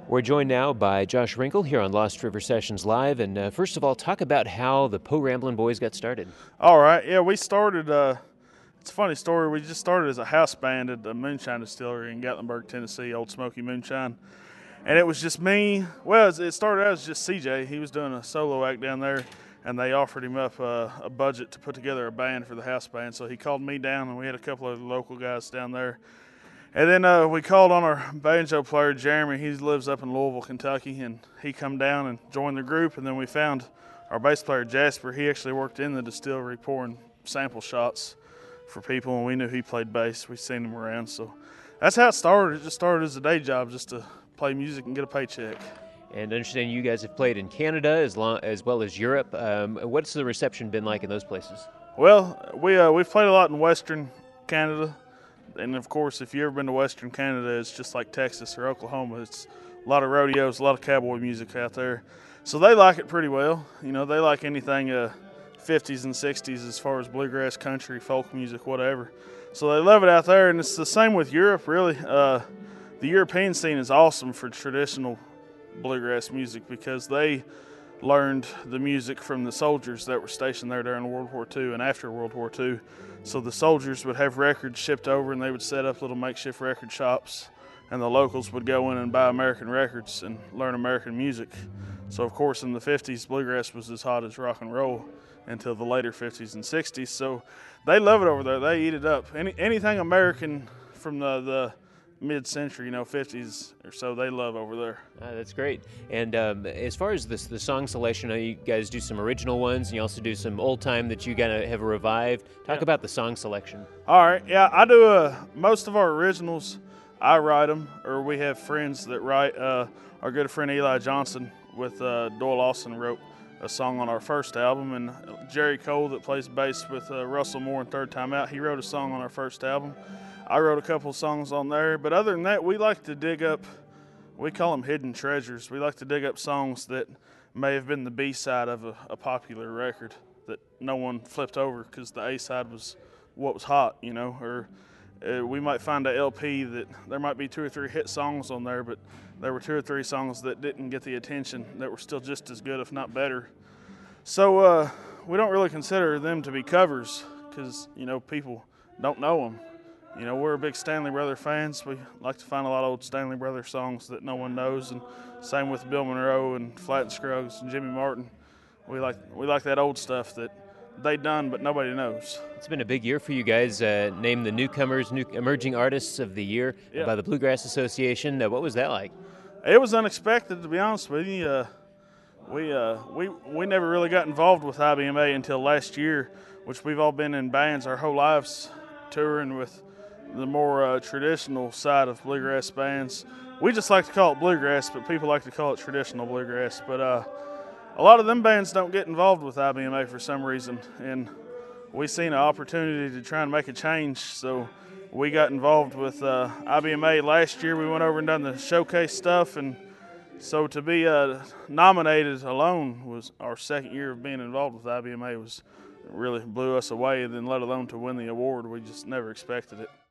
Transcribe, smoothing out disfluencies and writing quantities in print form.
We're joined now by Josh Rinkle here on Lost River Sessions Live. And first of all, talk about how the Poe Ramblin' Boys got started. All right, yeah, we started. It's a funny story. We just started as a house band at the Moonshine Distillery in Gatlinburg, Tennessee, Old Smoky Moonshine. And it was just me. Well, it started out as just CJ. He was doing a solo act down there, and they offered him up a budget to put together a band for the house band. So he called me down, and we had a couple of local guys down there. And then we called on our banjo player, Jeremy. He lives up in Louisville, Kentucky, and he come down and joined the group. And then we found our bass player, Jasper. He actually worked in the distillery pouring sample shots for people, and we knew he played bass. We seen him around. So that's how it started. It just started as a day job, just to play music and get a paycheck. And understanding you guys have played in Canada as well as Europe. What's the reception been like in those places? Well, we've played a lot in Western Canada. And, of course, if you've ever been to Western Canada, it's just like Texas or Oklahoma. It's a lot of rodeos, a lot of cowboy music out there. So they like it pretty well. You know, they like anything 50s and 60s as far as bluegrass, country, folk music, whatever. So they love it out there, and it's the same with Europe, really. The European scene is awesome for traditional bluegrass music because they learned the music from the soldiers that were stationed there during World War II and after World War II. So the soldiers would have records shipped over, and they would set up little makeshift record shops, and the locals would go in and buy American records and learn American music. So of course in the 50s, bluegrass was as hot as rock and roll until the later 50s and 60s. So they love it over there. They eat it up. Anything American from the mid-century, 50s or so, they love over there. That's great. And as far as the song selection, you guys do some original ones, and you also do some old time that you gotta have revived. Talk about the song selection. All right, yeah, I do most of our originals. I write them, or we have friends that write. Our good friend Eli Johnson with Doyle Lawson wrote a song on our first album, and Jerry Cole that plays bass with Russell Moore in Third Time Out, he wrote a song on our first album. I wrote a couple of songs on there, but other than that, we like to dig up, we call them hidden treasures. We like to dig up songs that may have been the B-side of a popular record that no one flipped over because the A-side was what was hot, or we might find a LP that there might be 2 or 3 hit songs on there, but there were 2 or 3 songs that didn't get the attention that were still just as good, if not better. So we don't really consider them to be covers because, people don't know them. We're big Stanley Brother fans. We like to find a lot of old Stanley Brother songs that no one knows, and same with Bill Monroe and Flatt and Scruggs and Jimmy Martin. We like that old stuff that they done but nobody knows. It's been a big year for you guys. Named the Newcomers, Emerging Artists of the Year by the Bluegrass Association. What was that like? It was unexpected, to be honest with you. We never really got involved with IBMA until last year, which we've all been in bands our whole lives, touring with the more traditional side of bluegrass bands. We just like to call it bluegrass, but people like to call it traditional bluegrass. But a lot of them bands don't get involved with IBMA for some reason, and we seen an opportunity to try and make a change, so we got involved with IBMA last year. We went over and done the showcase stuff, and so to be nominated alone was our second year of being involved with IBMA. Was really blew us away, then let alone to win the award. We just never expected it.